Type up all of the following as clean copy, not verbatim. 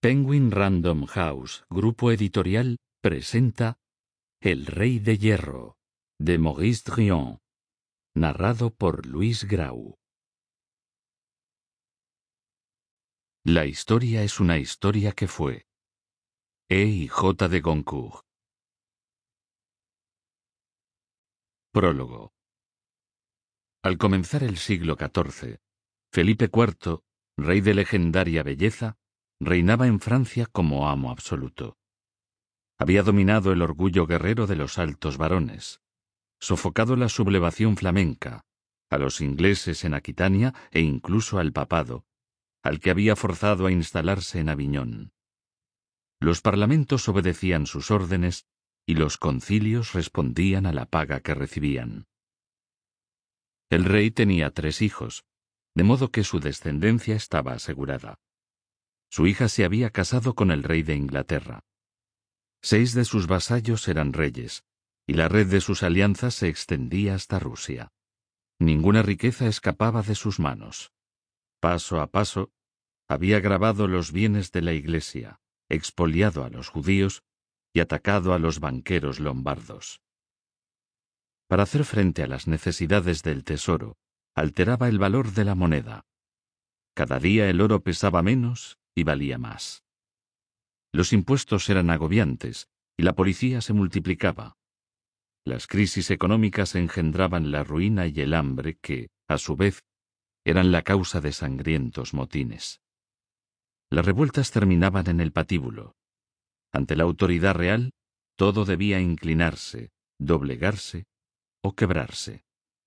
Penguin Random House, grupo editorial, presenta El Rey de Hierro, de Maurice Druon, narrado por Luis Grau. La historia es una historia que fue. E. y J. de Goncourt. Prólogo. Al comenzar el siglo XIV, Felipe IV, rey de legendaria belleza, reinaba en Francia como amo absoluto. Había dominado el orgullo guerrero de los altos varones, sofocado la sublevación flamenca, a los ingleses en Aquitania e incluso al papado, al que había forzado a instalarse en Aviñón. Los parlamentos obedecían sus órdenes y los concilios respondían a la paga que recibían. El rey tenía 3 hijos, de modo que su descendencia estaba asegurada. Su hija se había casado con el rey de Inglaterra. 6 de sus vasallos eran reyes, y la red de sus alianzas se extendía hasta Rusia. Ninguna riqueza escapaba de sus manos. Paso a paso, había grabado los bienes de la Iglesia, expoliado a los judíos y atacado a los banqueros lombardos. Para hacer frente a las necesidades del tesoro, alteraba el valor de la moneda. Cada día el oro pesaba menos y valía más. Los impuestos eran agobiantes y la policía se multiplicaba. Las crisis económicas engendraban la ruina y el hambre que, a su vez, eran la causa de sangrientos motines. Las revueltas terminaban en el patíbulo. Ante la autoridad real, todo debía inclinarse, doblegarse o quebrarse.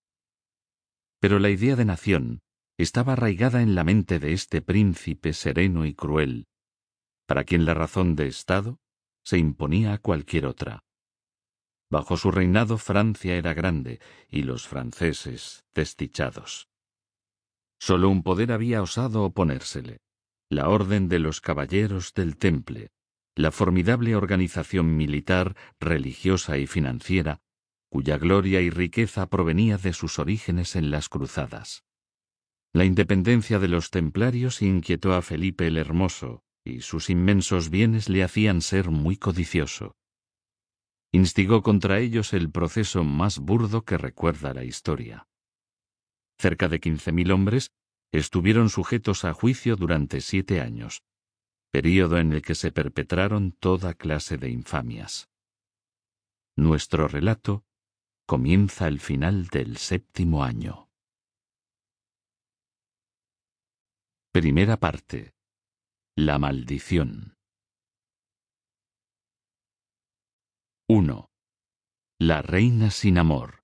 Pero la idea de nación estaba arraigada en la mente de este príncipe sereno y cruel, para quien la razón de Estado se imponía a cualquier otra. Bajo su reinado Francia era grande y los franceses desdichados. Solo un poder había osado oponérsele: la Orden de los Caballeros del Temple, la formidable organización militar, religiosa y financiera, cuya gloria y riqueza provenía de sus orígenes en las cruzadas. La independencia de los templarios inquietó a Felipe el Hermoso, y sus inmensos bienes le hacían ser muy codicioso. Instigó contra ellos el proceso más burdo que recuerda la historia. Cerca de 15.000 hombres estuvieron sujetos a juicio durante 7 años, período en el que se perpetraron toda clase de infamias. Nuestro relato comienza al final del 7º año. Primera parte. La maldición. 1. La reina sin amor.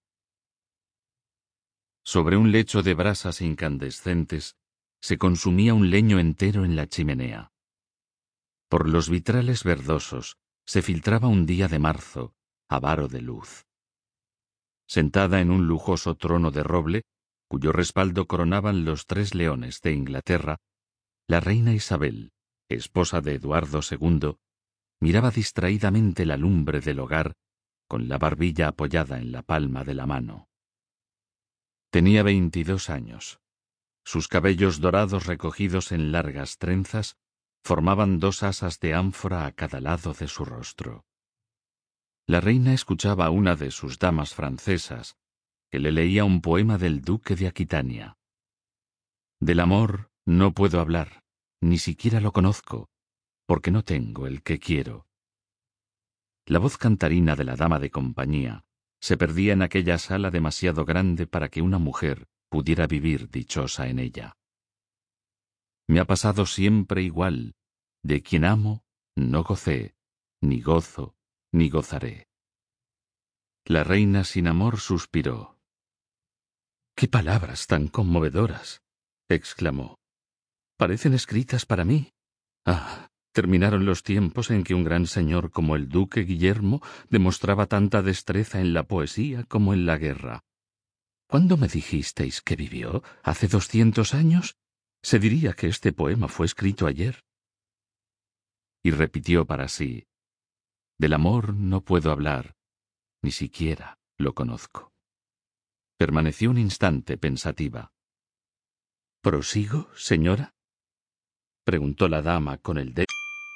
Sobre un lecho de brasas incandescentes se consumía un leño entero en la chimenea. Por los vitrales verdosos se filtraba un día de marzo, avaro de luz. Sentada en un lujoso trono de roble, cuyo respaldo coronaban los 3 leones de Inglaterra, la reina Isabel, esposa de Eduardo II, miraba distraídamente la lumbre del hogar, con la barbilla apoyada en la palma de la mano. Tenía 22 años. Sus cabellos dorados recogidos en largas trenzas formaban 2 asas de ánfora a cada lado de su rostro. La reina escuchaba a una de sus damas francesas, que le leía un poema del duque de Aquitania. Del amor no puedo hablar, ni siquiera lo conozco, porque no tengo el que quiero. La voz cantarina de la dama de compañía se perdía en aquella sala demasiado grande para que una mujer pudiera vivir dichosa en ella. Me ha pasado siempre igual: de quien amo no gocé, ni gozo, ni gozaré. La reina sin amor suspiró. —¡Qué palabras tan conmovedoras! —exclamó. —Parecen escritas para mí. Ah, terminaron los tiempos en que un gran señor como el duque Guillermo demostraba tanta destreza en la poesía como en la guerra. ¿Cuándo me dijisteis que vivió? ¿Hace 200 años? Se diría que este poema fue escrito ayer. Y repitió para sí: del amor no puedo hablar, ni siquiera lo conozco. Permaneció un instante pensativa. —¿Prosigo, señora? —preguntó la dama con el dedo.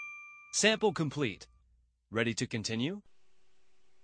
Sample complete. Ready to continue?